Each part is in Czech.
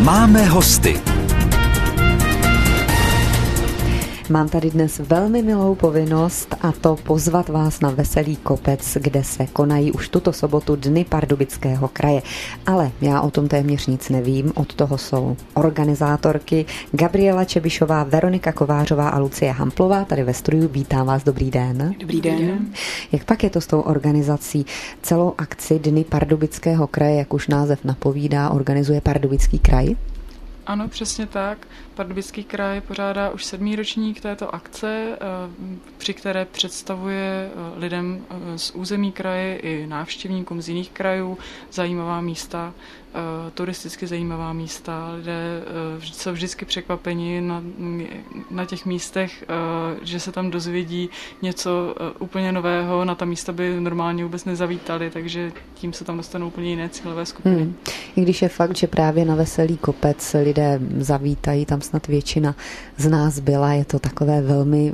Máme hosty. Mám tady dnes velmi milou povinnost, a to pozvat vás na Veselý kopec, kde se konají už tuto sobotu Dny Pardubického kraje. Ale já o tom téměř nic nevím, od toho jsou organizátorky Gabriela Čebišová, Veronika Kovářová a Lucie Hamplová. Tady ve studiu vítám vás, dobrý den. Dobrý den. Jak pak je to s tou organizací? Celou akci Dny Pardubického kraje, jak už název napovídá, organizuje Pardubický kraj? Ano, přesně tak. Pardubický kraj pořádá už 7. ročník této akce, při které představuje lidem z území kraje i návštěvníkům z jiných krajů zajímavá místa, turisticky zajímavá místa. Lidé jsou vždycky překvapeni na těch místech, že se tam dozvědí něco úplně nového. Na ta místa by normálně vůbec nezavítali, takže tím se tam dostanou úplně jiné cílové skupiny. I když je fakt, že právě na Veselý kopec lidé zavítají, tam snad většina z nás byla, je to takové velmi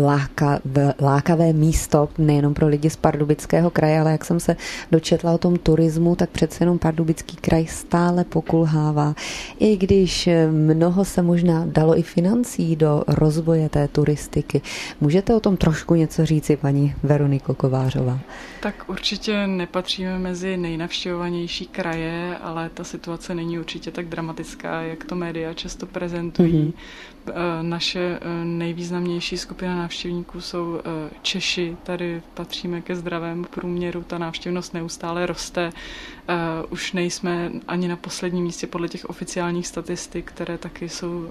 lákavé místo, nejenom pro lidi z Pardubického kraje, ale jak jsem se dočetla o tom turismu, tak přece jenom Pardubický kraj stále pokulhává. I když mnoho se možná dalo i financí do rozvoje té turistiky. Můžete o tom trošku něco říci, paní Veroniko Kovářová? Tak určitě nepatříme mezi nejnavštěvovanější kraje, ale ta situace není určitě tak dramatická, jak to média často prezentují. Naše nejvýznamnější skupina návštěvníků jsou Češi. Tady patříme ke zdravému průměru, ta návštěvnost neustále roste. Už nejsme ani na posledním místě podle těch oficiálních statistik, které taky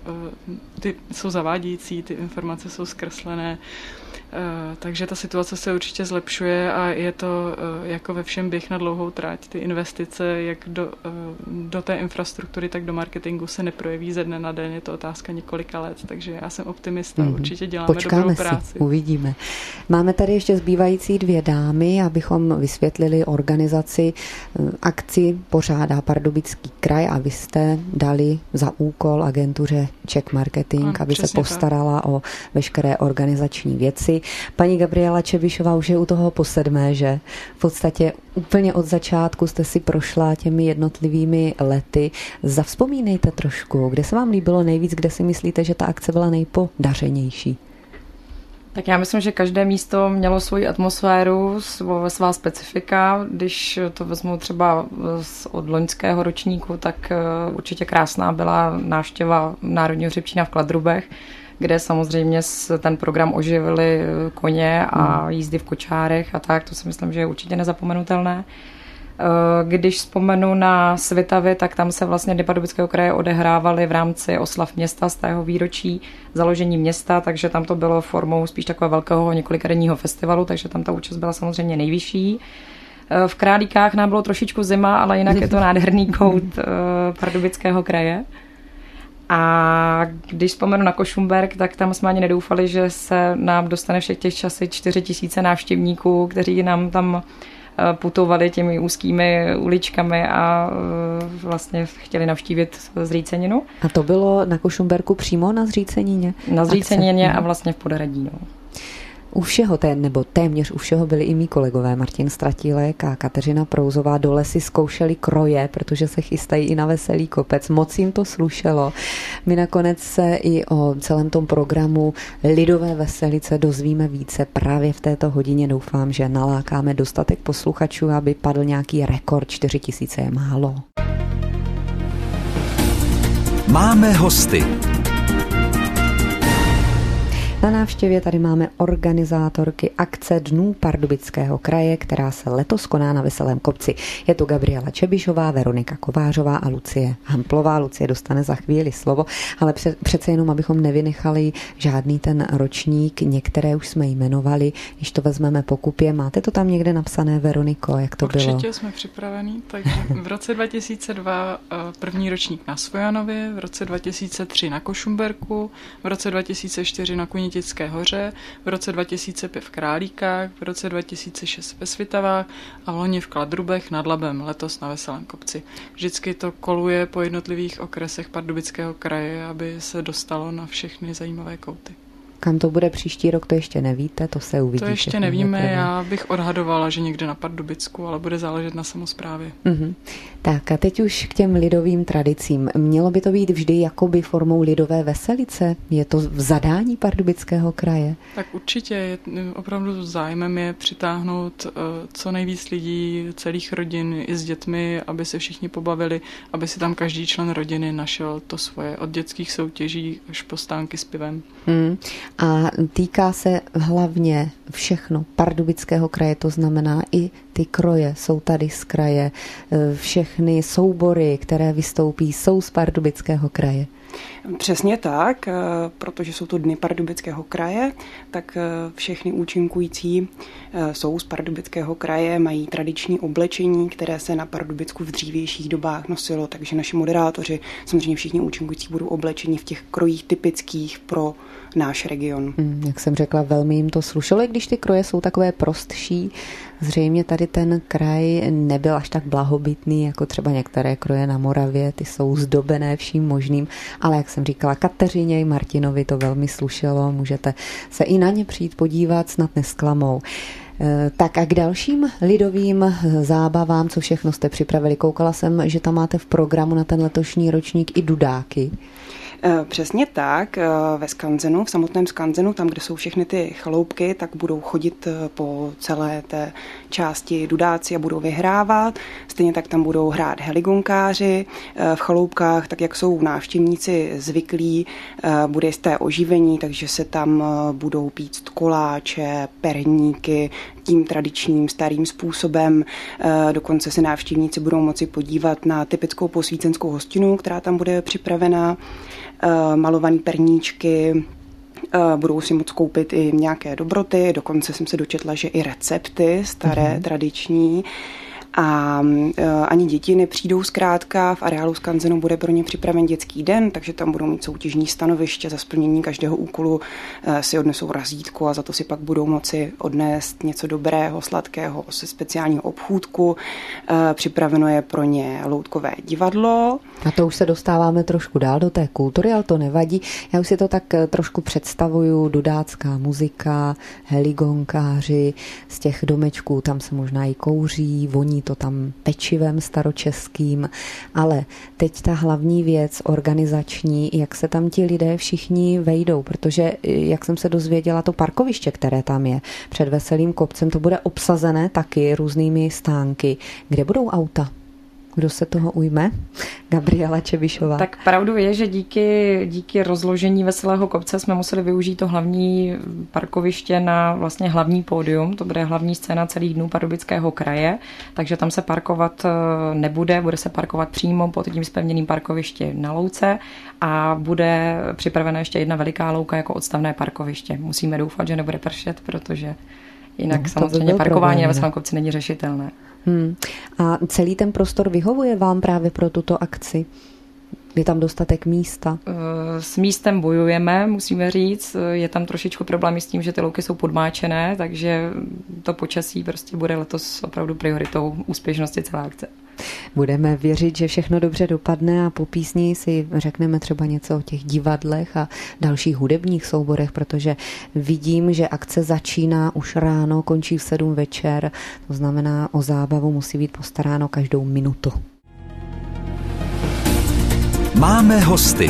jsou zavádějící, ty informace jsou zkreslené. Takže ta situace se určitě zlepšuje a je to jako ve všem běh na dlouhou trať. Ty investice jak do té infrastruktury, tak do marketingu se neprojeví ze dne na den, je to otázka několika let, takže já jsem optimista, určitě děláme dobrou práci. Uvidíme. Máme tady ještě zbývající 2 dámy, abychom vysvětlili organizaci. Akci pořádá Pardubický kraj a vy jste dali za úkol agentuře Czech Marketing, aby se postarala o veškeré organizační věci. Paní Gabriela Čebišová už je u toho po 7., že? V podstatě úplně od začátku jste si prošla těmi jednotlivými lety. Zavzpomínejte trošku, kde se vám líbilo nejvíc, kde si myslíte, že ta akce byla nejpodařenější? Tak já myslím, že každé místo mělo svoji atmosféru, svá specifika. Když to vezmu třeba od loňského ročníku, tak určitě krásná byla návštěva Národního hřebčína v Kladrubech, kde samozřejmě ten program oživili koně a jízdy v kočárech a tak. To si myslím, že je určitě nezapomenutelné. Když vzpomenu na Svitavy, tak tam se vlastně Dny Pardubického kraje odehrávaly v rámci oslav města z tého výročí založení města, takže tam to bylo formou spíš takového velkého několikadenního festivalu, takže tam ta účast byla samozřejmě nejvyšší. V Králíkách nám bylo trošičku zima, ale jinak je to nádherný kout Pardubického kraje. A když vzpomenu na Košumberk, tak tam jsme ani nedoufali, že se nám dostane všech těch časy 4 000 návštěvníků, kteří nám tam putovali těmi úzkými uličkami a vlastně chtěli navštívit Zříceninu. A to bylo na Košumberku přímo na Zřícenině? Na Zřícenině a vlastně v Podhradí. U všeho, nebo téměř u všeho byli i mý kolegové Martin Stratílek a Kateřina Prouzová. Dole si zkoušeli kroje, protože se chystají i na Veselý kopec. Moc jim to slušelo. My nakonec se i o celém tom programu Lidové veselice dozvíme více právě v této hodině. Doufám, že nalákáme dostatek posluchačů, aby padl nějaký rekord. 4 000 je málo. Máme hosty. Na návštěvě tady máme organizátorky akce Dnů Pardubického kraje, která se letos koná na Veselém kopci. Je to Gabriela Čebišová, Veronika Kovářová a Lucie Hamplová. Lucie dostane za chvíli slovo, ale přece jenom, abychom nevynechali žádný ten ročník, některé už jsme jmenovali, když to vezmeme po kupě. Máte to tam někde napsané, Veroniko, jak to bylo? Určitě jsme připravení, takže v roce 2002 první ročník na Svojanově, v roce 2003 na Košumberku, v roce 2004 na Kunitické hoře, v roce 2005 v Králíkách, v roce 2006 ve Svitavách a v loni v Kladrubech nad Labem, letos na Veselém kopci. Vždycky to koluje po jednotlivých okresech Pardubického kraje, aby se dostalo na všechny zajímavé kouty. Kam to bude příští rok, to ještě nevíte, to se uvidí. To ještě nevíme, já bych odhadovala, že někde na Pardubicku, ale bude záležet na samosprávě. Tak a teď už k těm lidovým tradicím. Mělo by to být vždy jakoby formou lidové veselice? Je to v zadání Pardubického kraje? Tak určitě, opravdu zájmem je přitáhnout co nejvíc lidí, celých rodin i s dětmi, aby se všichni pobavili, aby si tam každý člen rodiny našel to svoje, od dětských soutěží až po stánky s pivem. A týká se hlavně všechno Pardubického kraje, to znamená i ty kroje jsou tady z kraje, všechny soubory, které vystoupí, jsou z Pardubického kraje. Přesně tak, protože jsou to dny Pardubického kraje, tak všechny účinkující jsou z Pardubického kraje, mají tradiční oblečení, které se na Pardubicku v dřívějších dobách nosilo, takže naši moderátoři, samozřejmě všichni účinkující budou oblečení v těch krojích typických pro náš region. Jak jsem řekla, velmi jim to slušelo, i když ty kroje jsou takové prostší. Zřejmě tady ten kraj nebyl až tak blahobytný, jako třeba některé kroje na Moravě, ty jsou zdobené vším možným, ale jak jsem říkala, Kateřině i Martinovi to velmi slušelo, můžete se i na ně přijít podívat, snad nesklamou. Tak a k dalším lidovým zábavám, co všechno jste připravili? Koukala jsem, že tam máte v programu na ten letošní ročník i dudáky. Přesně tak, ve skanzenu, v samotném skanzenu, tam, kde jsou všechny ty chaloupky, tak budou chodit po celé té části dudáci a budou vyhrávat. Stejně tak tam budou hrát heligonkáři v chaloupkách, tak jak jsou návštěvníci zvyklí, bude jisté oživení, takže se tam budou pít koláče, perníky, tím tradičním starým způsobem. Dokonce se návštěvníci budou moci podívat na typickou posvícenskou hostinu, která tam bude připravená, malované perníčky, budou si moct koupit i nějaké dobroty, dokonce jsem se dočetla, že i recepty staré, tradiční. A ani děti nepřijdou zkrátka, v areálu skanzenu bude pro ně připraven dětský den, takže tam budou mít soutěžní stanoviště, za splnění každého úkolu si odnesou razítko a za to si pak budou moci odnést něco dobrého, sladkého se speciálního obchůdku. Připraveno je pro ně loutkové divadlo. A to už se dostáváme trošku dál do té kultury, ale to nevadí. Já už si to tak trošku představuju, dudácká muzika, heligonkáři, z těch domečků tam se možná i kouří, voní to tam pečivem staročeským, ale teď ta hlavní věc organizační, jak se tam ti lidé všichni vejdou, protože jak jsem se dozvěděla, to parkoviště, které tam je před Veselým kopcem, to bude obsazené taky různými stánky. Kde budou auta? Kdo se toho ujme? Gabriela Čebišová. Tak pravdu je, že díky rozložení Veselého kopce jsme museli využít to hlavní parkoviště na vlastně hlavní pódium. To bude hlavní scéna celých dnů Pardubického kraje, takže tam se parkovat nebude, bude se parkovat přímo pod tím zpevněným parkovišti na louce a bude připravena ještě jedna veliká louka jako odstavné parkoviště. Musíme doufat, že nebude pršet, protože jinak samozřejmě parkování na Veselém kopci není řešitelné. A celý ten prostor vyhovuje vám právě pro tuto akci? Je tam dostatek místa? S místem bojujeme, musíme říct. Je tam trošičku problémy s tím, že ty louky jsou podmáčené, takže to počasí prostě bude letos opravdu prioritou úspěšnosti celé akce. Budeme věřit, že všechno dobře dopadne a po písni si řekneme třeba něco o těch divadlech a dalších hudebních souborech, protože vidím, že akce začíná už ráno, končí v 7 večer, to znamená, o zábavu musí být postaráno každou minutu. Máme hosty.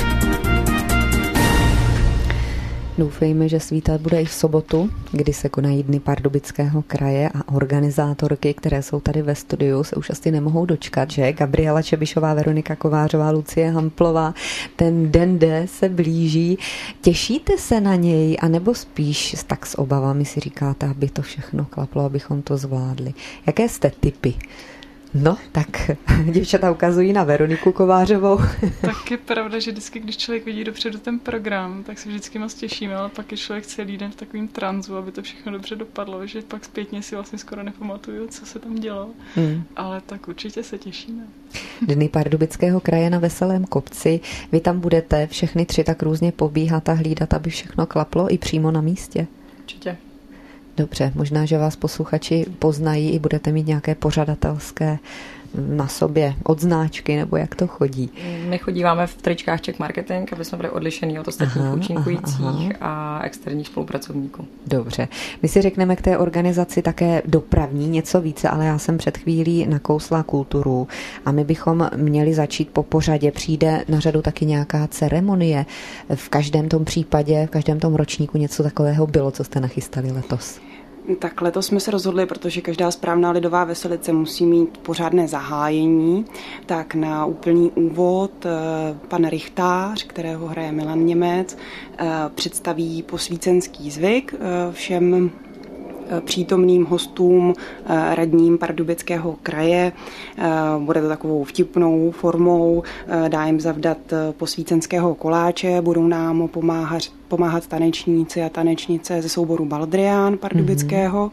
Doufejme, že svítat bude i v sobotu, kdy se konají dny Pardubického kraje a organizátorky, které jsou tady ve studiu, se už asi nemohou dočkat, že? Gabriela Čebišová, Veronika Kovářová, Lucie Hamplová. Ten den D se blíží. Těšíte se na něj, anebo spíš tak s obavami si říkáte, aby to všechno klaplo, abychom to zvládli? Jaké jste typy? No, tak děvčata ukazují na Veroniku Kovářovou. Tak je pravda, že vždycky, když člověk vidí dopředu ten program, tak se vždycky moc těšíme, ale pak je člověk celý den v takovém tranzu, aby to všechno dobře dopadlo, že pak zpětně si vlastně skoro nepamatuju, co se tam dělo. Ale tak určitě se těšíme. Dny Pardubického kraje na Veselém kopci. Vy tam budete všechny 3 tak různě pobíhat a hlídat, aby všechno klaplo i přímo na místě? Určitě. Dobře, možná, že vás posluchači poznají i budete mít nějaké pořadatelské na sobě odznáčky, nebo jak to chodí? My chodíváme v tričkách Czech Marketing, aby jsme byli odlišení od ostatních účinkujících a externích spolupracovníků. Dobře. My si řekneme k té organizaci také dopravní něco více, ale já jsem před chvílí nakousla kulturu a my bychom měli začít po pořadě. Přijde na řadu taky nějaká ceremonie. V každém tom případě, v každém tom ročníku něco takového bylo, co jste nachystali letos? Tak letos jsme se rozhodli, protože každá správná lidová veselice musí mít pořádné zahájení, tak na úplný úvod pan rychtář, kterého hraje Milan Němec, představí posvícenský zvyk všem přítomným hostům, radním Pardubického kraje. Bude to takovou vtipnou formou, dá jim zavdat posvícenského koláče, budou nám pomáhat tanečníci a tanečnice ze souboru Baldrián Pardubického.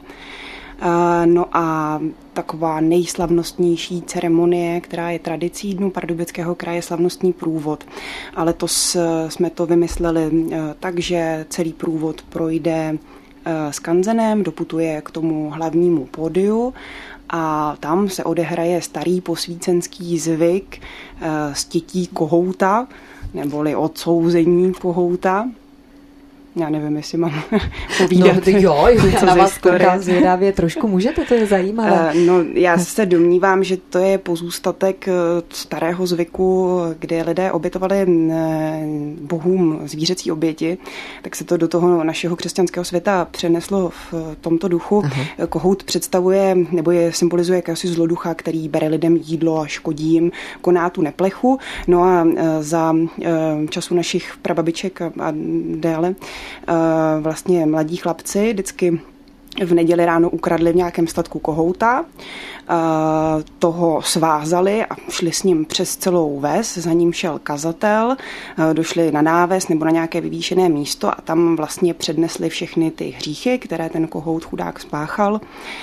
No a taková nejslavnostnější ceremonie, která je tradicí Dnů Pardubického kraje, slavnostní průvod. Ale to jsme to vymysleli tak, že celý průvod projde skanzenem, doputuje k tomu hlavnímu pódiu a tam se odehraje starý posvícenský zvyk stětí kohouta, neboli odsouzení kohouta. Já nevím, jestli mám povídat. No, jo, já na vás koukám zvědavě. Trošku můžete, to je zajímavé. No, já se domnívám, že to je pozůstatek starého zvyku, kde lidé obětovali bohům zvířecí oběti, tak se to do toho našeho křesťanského světa přeneslo v tomto duchu. Aha. Kohout představuje, nebo je symbolizuje jakési zloducha, který bere lidem jídlo a škodí jim, koná tu neplechu. No a za času našich prababiček a déle vlastně mladí chlapci vždycky v neděli ráno ukradli v nějakém statku kohouta, toho svázali a šli s ním přes celou ves, za ním šel kazatel, došli na náves nebo na nějaké vyvýšené místo a tam vlastně přednesli všechny ty hříchy, které ten kohout chudák spáchal.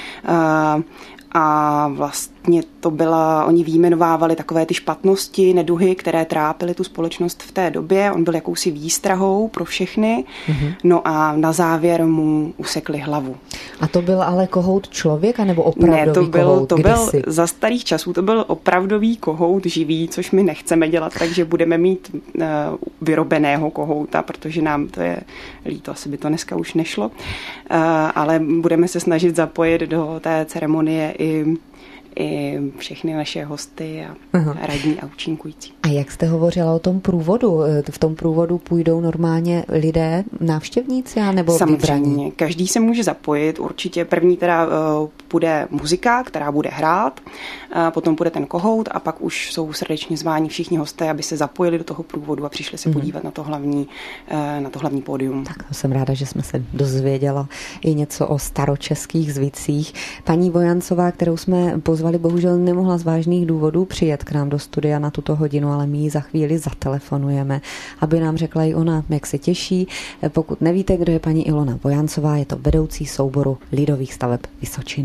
A vlastně oni vyjmenovávali takové ty špatnosti, neduhy, které trápily tu společnost v té době. On byl jakousi výstrahou pro všechny. No a na závěr mu usekli hlavu. A to byl ale kohout člověka nebo opravdový kohout? To byl za starých časů, to byl opravdový kohout živý, což my nechceme dělat, takže budeme mít vyrobeného kohouta, protože nám to je líto, asi by to dneska už nešlo. Ale budeme se snažit zapojit do té ceremonie i všechny naše hosty a radní a účinkující. A jak jste hovořila o tom průvodu? V tom průvodu půjdou normálně lidé, návštěvníci nebo samozřejmě vybraní? Každý se může zapojit. Určitě první teda bude muzika, která bude hrát, potom bude ten kohout a pak už jsou srdečně zváni všichni hosté, aby se zapojili do toho průvodu a přišli se podívat na to hlavní pódium. Tak to jsem ráda, že jsme se dozvěděla i něco o staročeských zvycích. Paní Vojancová, kterou jsme pozvali, bohužel nemohla z vážných důvodů přijet k nám do studia na tuto hodinu, ale my ji za chvíli zatelefonujeme, aby nám řekla i ona, jak se těší. Pokud nevíte, kdo je paní Ilona Vojancová, je to vedoucí souboru lidových staveb Vysočina.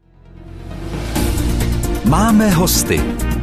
Máme hosty.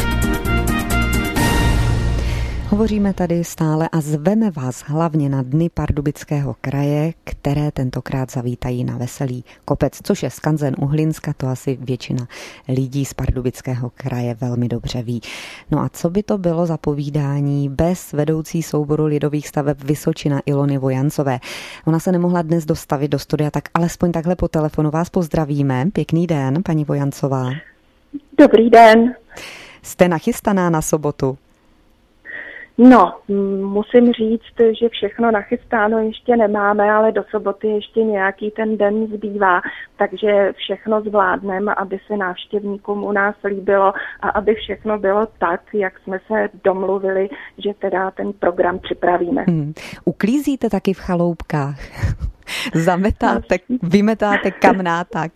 Hovoříme tady stále a zveme vás hlavně na Dny Pardubického kraje, které tentokrát zavítají na Veselý kopec, což je skanzen u Hlinska, to asi většina lidí z Pardubického kraje velmi dobře ví. No a co by to bylo za povídání bez vedoucí souboru lidových staveb Vysočina Ilony Vojancové? Ona se nemohla dnes dostavit do studia, tak alespoň takhle po telefonu vás pozdravíme. Pěkný den, paní Vojancová. Dobrý den. Jste nachystaná na sobotu? No, musím říct, že všechno nachystáno ještě nemáme, ale do soboty ještě nějaký ten den zbývá, takže všechno zvládneme, aby se návštěvníkům u nás líbilo a aby všechno bylo tak, jak jsme se domluvili, že teda ten program připravíme. Uklízíte taky v chaloupkách? Zametáte, vymetáte kamnátak?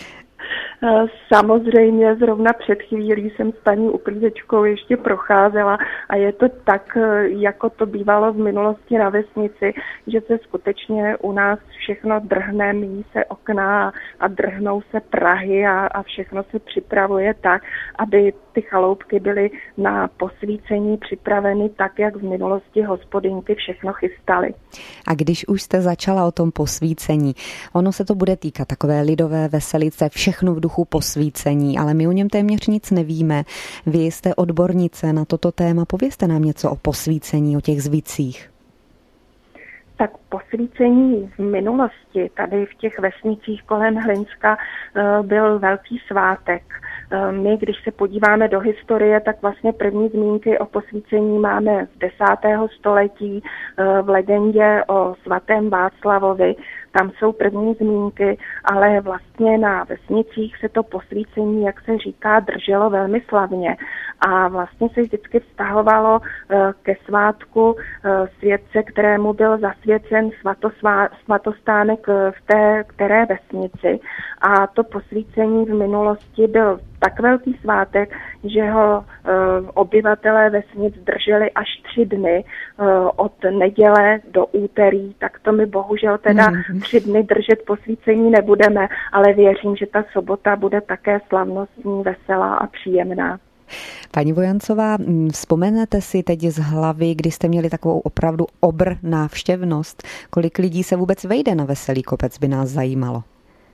Samozřejmě zrovna před chvílí jsem s paní uklízečkou ještě procházela a je to tak, jako to bývalo v minulosti na vesnici, že se skutečně u nás všechno drhne, míjí se okna a drhnou se prahy a všechno se připravuje tak, aby ty chaloupky byly na posvícení připraveny tak, jak v minulosti hospodinky všechno chystaly. A když už jste začala o tom posvícení, ono se to bude týkat takové lidové veselice, všechno v duchu duchu posvícení, ale my o něm téměř nic nevíme. Vy jste odbornice na toto téma, povězte nám něco o posvícení, o těch zvicích. Tak posvícení v minulosti, tady v těch vesnicích kolem Hlinska, byl velký svátek. My, když se podíváme do historie, tak vlastně první zmínky o posvícení máme z 10. století v legendě o svatém Václavovi. Tam jsou první zmínky, ale vlastně na vesnicích se to posvícení, jak se říká, drželo velmi slavně. A vlastně se vždycky vztahovalo ke svátku světce, kterému byl zasvěcen svatostánek v té které vesnici. A to posvícení v minulosti byl tak velký svátek, že ho obyvatelé vesnic drželi až 3 dny od neděle do úterý, tak to my bohužel teda 3 dny držet posvícení nebudeme, ale věřím, že ta sobota bude také slavnostní, veselá a příjemná. Paní Vojancová, vzpomenete si teď z hlavy, kdy jste měli takovou opravdu obr návštěvnost, kolik lidí se vůbec vejde na Veselý kopec, by nás zajímalo?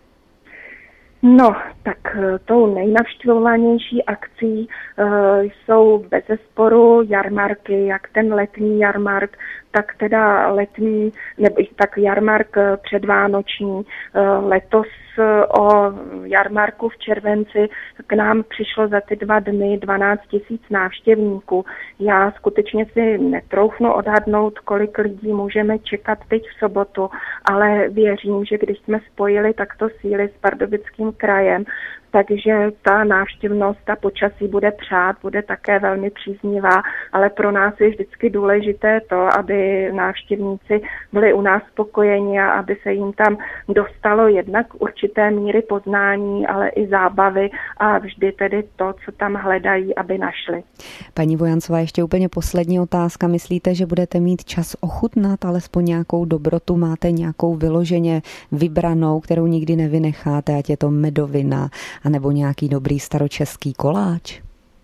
No, tak tou nejnavštěvovanější akcí jsou bezesporu jarmarky, jak ten letní jarmark, tak teda letní, nebo tak jarmark předvánoční. Letos o jarmarku v červenci k nám přišlo za ty 2 dny 12 000 návštěvníků. Já skutečně si netroufnu odhadnout, kolik lidí můžeme čekat teď v sobotu, ale věřím, že když jsme spojili takto síly s Pardubickým krajem, takže ta návštěvnost, ta počasí bude přát, bude také velmi příznivá, ale pro nás je vždycky důležité to, aby návštěvníci byli u nás spokojeni a aby se jim tam dostalo jednak určité míry poznání, ale i zábavy a vždy tedy to, co tam hledají, aby našli. Paní Vojancová, ještě úplně poslední otázka. Myslíte, že budete mít čas ochutnat alespoň nějakou dobrotu? Máte nějakou vyloženě vybranou, kterou nikdy nevynecháte, ať je to medovina, anebo nějaký dobrý staročeský koláč?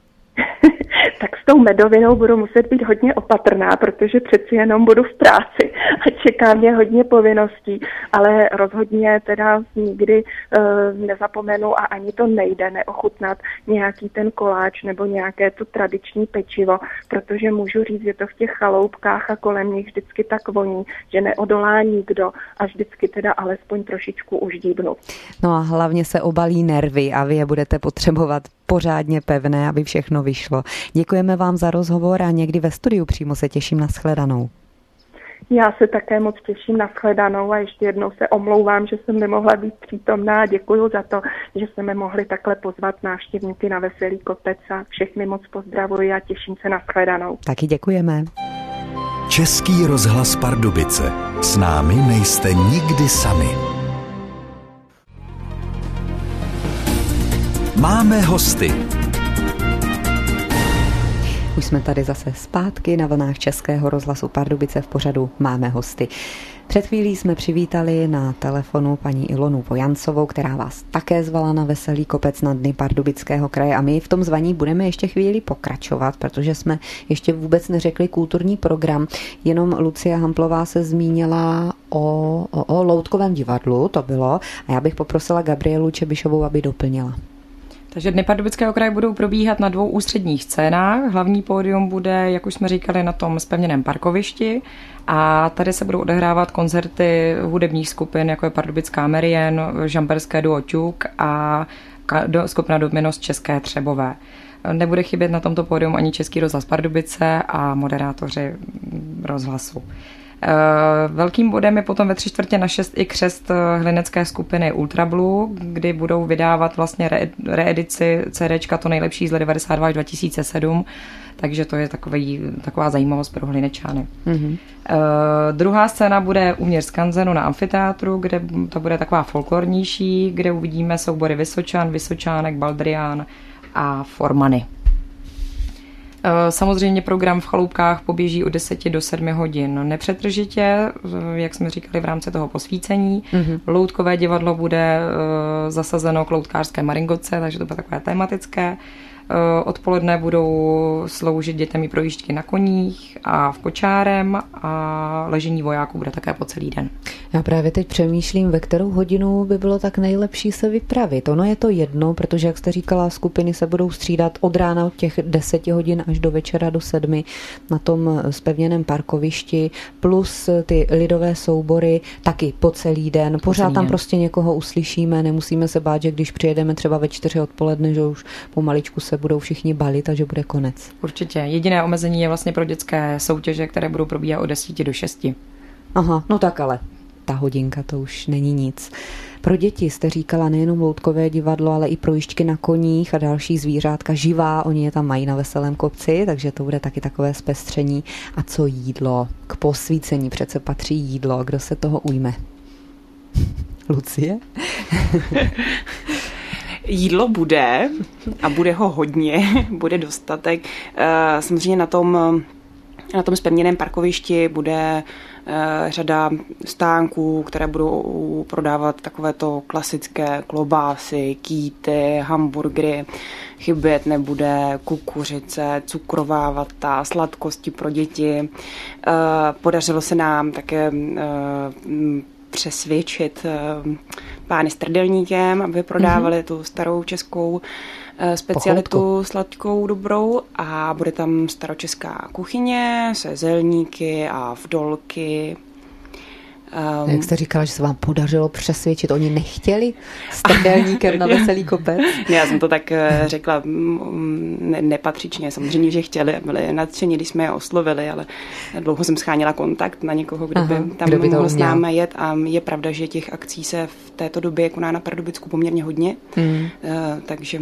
Tak s tou medovinou budu muset být hodně opatrná, protože přeci jenom budu v práci a čeká mě hodně povinností, ale rozhodně teda nikdy nezapomenu a ani to nejde neochutnat nějaký ten koláč nebo nějaké to tradiční pečivo, protože můžu říct, že to v těch chaloupkách a kolem nich vždycky tak voní, že neodolá nikdo a vždycky teda alespoň trošičku už díbnu. No a hlavně se obalí nervy a vy je budete potřebovat pořádně pevné, aby všechno vyšlo. Děkujeme vám za rozhovor a někdy ve studiu přímo se těším na shledanou. Já se také moc těším na shledanou a ještě jednou se omlouvám, že jsem nemohla být přítomná a děkuju za to, že jsme mohli takhle pozvat návštěvníky na Veselý kopec a všechny moc pozdravuji a těším se na shledanou. Taky děkujeme. Český rozhlas Pardubice. S námi nejste nikdy sami. Máme hosty. Už jsme tady zase zpátky na vlnách Českého rozhlasu Pardubice v pořadu Máme hosty. Před chvílí jsme přivítali na telefonu paní Ilonu Vojancovou, která vás také zvala na Veselý kopec na Dny Pardubického kraje a my v tom zvaní budeme ještě chvíli pokračovat, protože jsme ještě vůbec neřekli kulturní program. Jenom Lucie Hamplová se zmínila o Loutkovém divadlu, to bylo, a já bych poprosila Gabrielu Čebišovou, aby doplnila. Takže Dny Pardubického kraje budou probíhat na 2 ústředních scénách. Hlavní pódium bude, jak už jsme říkali, na tom zpevněném parkovišti a tady se budou odehrávat koncerty hudebních skupin, jako je Pardubická Merien, žamperské duo Ťuk a skupina Dominos České Třebové. Nebude chybět na tomto pódium ani Český rozhlas Pardubice a moderátoři rozhlasu. Velkým bodem je potom ve 3/4 i křest hlinecké skupiny Ultra Blue, kdy budou vydávat vlastně reedici CDčka To nejlepší z let 92 až 2007, takže to je taková zajímavost pro hlinečány. Mm-hmm. Druhá scéna bude uvnitř skanzenu na amfiteátru, kde to bude taková folklornější, kde uvidíme soubory Vysočan, Vysočánek, Baldrián a Formany. Samozřejmě program v chaloupkách poběží od 10 do 7 hodin nepřetržitě, jak jsme říkali, v rámci toho posvícení. Mm-hmm. Loutkové divadlo bude zasazeno k loutkářské maringotce, takže to bude takové tematické. Odpoledne budou sloužit dětem i projížďky na koních a v kočárem a ležení vojáků bude také po celý den. Já právě teď přemýšlím, ve kterou hodinu by bylo tak nejlepší se vypravit. Ono je to jedno, protože, jak jste říkala, skupiny se budou střídat od rána od těch 10 hodin až do večera do 7 na tom zpevněném parkovišti, plus ty lidové soubory taky po celý den. Pořád tam prostě někoho uslyšíme, nemusíme se bát, že když přijedeme třeba ve 4 odpoledne, že už pomaličku se budou všichni balit a že bude konec. Určitě. Jediné omezení je vlastně pro dětské soutěže, které budou probíhat od 10 do 6. Aha, no tak ale ta hodinka to už není nic. Pro děti jste říkala nejenom loutkové divadlo, ale i projížďky na koních a další zvířátka živá, oni je tam mají na Veselém kopci, takže to bude taky takové zpestření. A co jídlo? K posvícení přece patří jídlo. Kdo se toho ujme? Lucie? Jídlo bude a bude ho hodně, bude dostatek. Samozřejmě na tom zpevněném parkovišti bude řada stánků, které budou prodávat takovéto klasické klobásy, kýty, hamburgery. Chybět nebude kukuřice, cukrová vata, sladkosti pro děti. Podařilo se nám také přesvědčit pány s trdelníkem, aby prodávali tu starou českou specialitu sladkou dobrou a bude tam staročeská kuchyně se zelníky a vdolky. Jak jste říkala, že se vám podařilo přesvědčit, oni nechtěli s trdelníkem na Veselý kopec? Já jsem to tak řekla nepatřičně, samozřejmě, že chtěli, byli nadšení, když jsme je oslovili, ale dlouho jsem scháněla kontakt na někoho, kdo by mohl s námi jet a je pravda, že těch akcí se v této době koná na Pardubicku poměrně hodně, takže...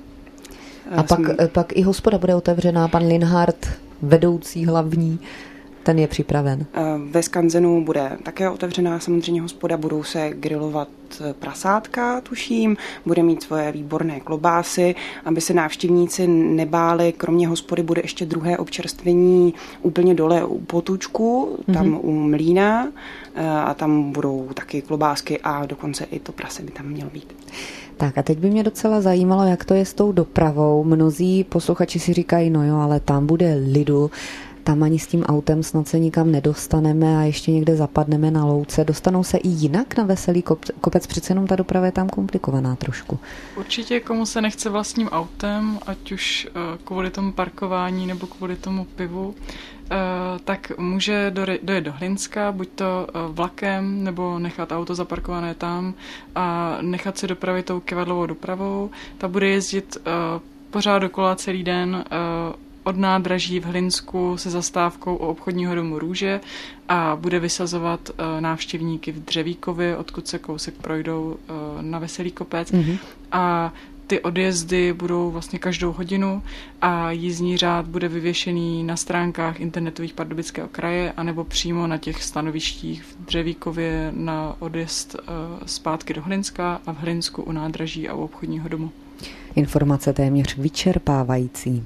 A pak i hospoda bude otevřená, pan Linhart, vedoucí hlavní, ten je připraven. Ve skanzenu bude také otevřená samozřejmě hospoda, budou se grilovat prasátka, tuším, bude mít svoje výborné klobásy, aby se návštěvníci nebáli, kromě hospody bude ještě druhé občerstvení úplně dole u Potůčku, tam u mlýna a tam budou taky klobásky a dokonce i to prase by tam mělo být. Tak a teď by mě docela zajímalo, jak to je s tou dopravou. Mnozí posluchači si říkají, no jo, ale tam bude lidu, tam ani s tím autem snad se nikam nedostaneme a ještě někde zapadneme na louce. Dostanou se i jinak na Veselý kopec, přece jenom ta doprava je tam komplikovaná trošku. Určitě komu se nechce vlastním autem, ať už kvůli tomu parkování nebo kvůli tomu pivu, tak může dojet do Hlinska, buď to vlakem, nebo nechat auto zaparkované tam a nechat se dopravit tou kivadlovou dopravou. Ta bude jezdit pořád dokola celý den od nádraží v Hlinsku se zastávkou u obchodního domu Růže a bude vysazovat návštěvníky v Dřevíkově, odkud se kousek projdou na Veselý kopec. A ty odjezdy budou vlastně každou hodinu a jízdní řád bude vyvěšený na stránkách internetových Pardubického kraje anebo přímo na těch stanovištích v Dřevíkově na odjezd zpátky do Hlinska a v Hlinsku u nádraží a u obchodního domu. Informace téměř vyčerpávající.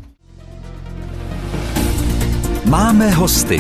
Máme hosty.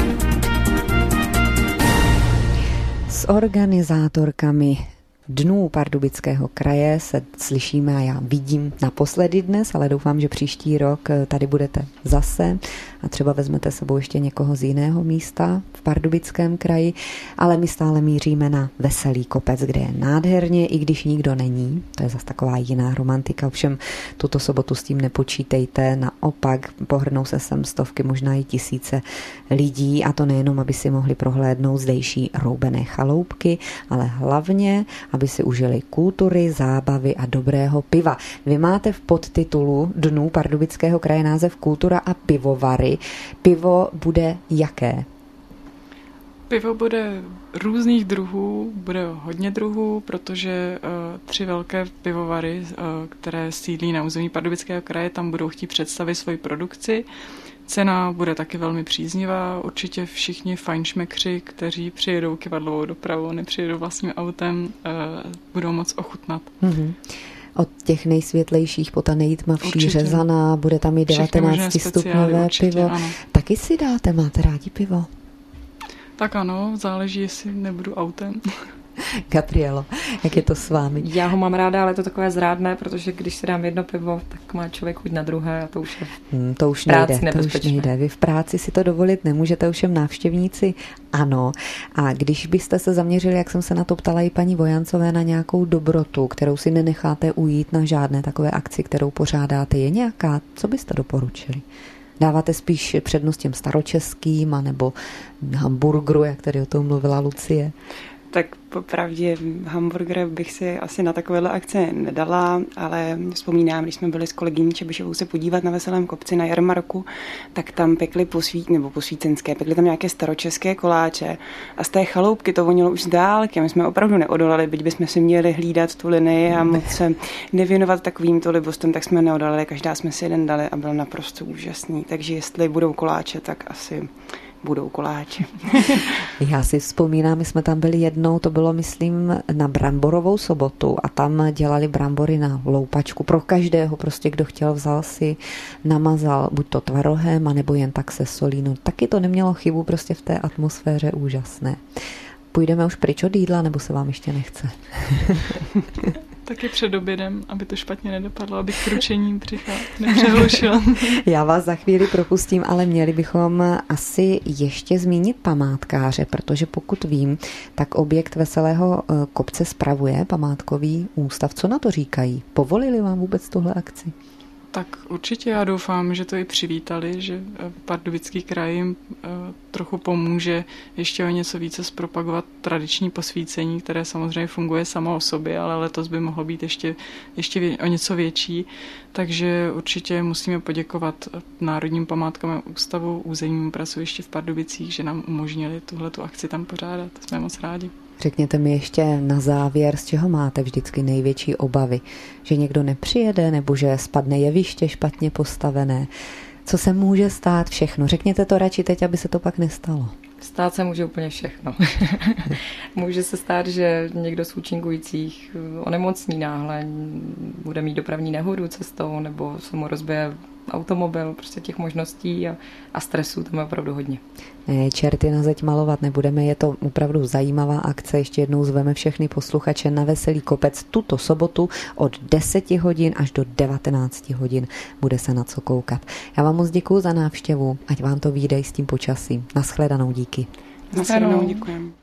S organizátorkami Dnů Pardubického kraje se slyšíme a já vidím naposledy dnes, ale doufám, že příští rok tady budete zase a třeba vezmete sebou ještě někoho z jiného místa v Pardubickém kraji, ale my stále míříme na Veselý kopec, kde je nádherně, i když nikdo není. To je zase taková jiná romantika, ovšem tuto sobotu s tím nepočítejte, naopak pohrnou se sem stovky, možná i tisíce lidí a to nejenom, aby si mohli prohlédnout zdejší roubené chaloupky, ale hlavně aby si užili kultury, zábavy a dobrého piva. Vy máte v podtitulu Dnů Pardubického kraje název Kultura a pivovary. Pivo bude jaké? Pivo bude různých druhů, bude hodně druhů, protože 3 velké pivovary, které sídlí na území Pardubického kraje, tam budou chtít představit svoji produkci. Cena bude taky velmi příznivá, určitě všichni fajnšmekři, kteří přijedou kivadlovou dopravou, nepřijedou vlastním autem, budou moc ochutnat. Od těch nejsvětlejších po ta nejtmavší řezaná, bude tam i 19stupňové pivo. Ano. Taky si dáte, máte rádi pivo? Tak ano, záleží, jestli nebudu autem. Gabrielo, jak je to s vámi? Já ho mám ráda, ale je to takové zrádné, protože když si dám jedno pivo, tak má člověk chuť na druhé a to už je to už nejde. Vy v práci si to dovolit nemůžete, ovšem návštěvníci ano. A když byste se zaměřili, jak jsem se na to ptala i paní Vojancové, na nějakou dobrotu, kterou si nenecháte ujít na žádné takové akci, kterou pořádáte, je nějaká? Co byste doporučili? Dáváte spíš přednost těm staročeským, anebo hamburgeru, jak tady o tom mluvila Lucie? Tak popravdě hamburger bych si asi na takovéhle akce nedala, ale vzpomínám, když jsme byli s kolegyní Čebišovou se podívat na Veselém kopci na jarmarku, tak tam pekli posvícenské, pekli tam nějaké staročeské koláče a z té chaloupky to vonilo už z dálky. My jsme opravdu neodolali, byť bychom si měli hlídat tu linii a moc se nevěnovat takovýmto libostem, tak jsme neodolali, každá jsme si jeden dali a byl naprosto úžasný. Takže jestli budou koláče, tak asi budou koláče. Já si vzpomínám, my jsme tam byli jednou, to bylo, myslím, na bramborovou sobotu a tam dělali brambory na loupačku. Pro každého, prostě kdo chtěl, vzal si, namazal buď to tvarohem, anebo jen tak se solí. No, taky to nemělo chybu prostě v té atmosféře úžasné. Půjdeme už pryč od jídla, nebo se vám ještě nechce? Taky před obědem, aby to špatně nedopadlo, aby kručením nepřehlušilo. Já vás za chvíli propustím, ale měli bychom asi ještě zmínit památkáře, protože pokud vím, tak objekt Veselého kopce spravuje památkový ústav. Co na to říkají? Povolili vám vůbec tuhle akci? Tak určitě já doufám, že to i přivítali, že Pardubický kraj jim trochu pomůže ještě o něco více zpropagovat tradiční posvícení, které samozřejmě funguje samo o sobě, ale letos by mohlo být ještě o něco větší. Takže určitě musíme poděkovat Národním památkovému ústavu, územnímu pracovišti v Pardubicích, že nám umožnili tuhletu akci tam pořádat. Jsme moc rádi. Řekněte mi ještě na závěr, z čeho máte vždycky největší obavy? Že někdo nepřijede, nebo že spadne jeviště špatně postavené? Co se může stát? Všechno. Řekněte to radši teď, aby se to pak nestalo. Stát se může úplně všechno. Může se stát, že někdo z účinkujících onemocní náhle, bude mít dopravní nehodu cestou, nebo se mu rozbije automobil, prostě těch možností a stresu tam je opravdu hodně. Ne, čerty na zeď malovat nebudeme, je to opravdu zajímavá akce. Ještě jednou zveme všechny posluchače na Veselý kopec tuto sobotu od 10 hodin až do 19 hodin. Bude se na co koukat. Já vám moc děkuju za návštěvu, ať vám to vyjde s tím počasím. Naschledanou, díky. Naschledanou, děkujeme.